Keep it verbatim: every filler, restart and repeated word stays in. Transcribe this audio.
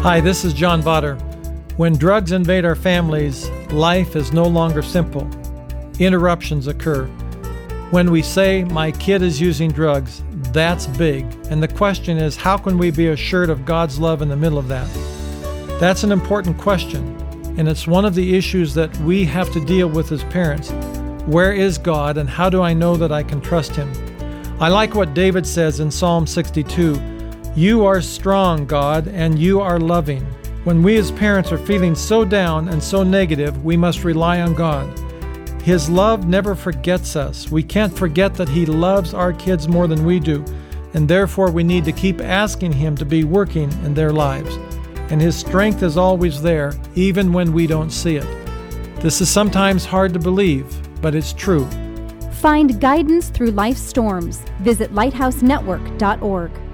Hi, this is John Botter. When drugs invade our families, life is no longer simple. Interruptions occur. When we say, my kid is using drugs, that's big. And the question is, how can we be assured of God's love in the middle of that? That's an important question, and it's one of the issues that we have to deal with as parents. Where is God, and how do I know that I can trust Him? I like what David says in Psalm sixty-two. You are strong, God, and you are loving. When we as parents are feeling so down and so negative, we must rely on God. His love never forgets us. We can't forget that He loves our kids more than we do, and therefore we need to keep asking Him to be working in their lives. And His strength is always there, even when we don't see it. This is sometimes hard to believe, but it's true. Find guidance through life's storms. Visit lighthouse network dot org.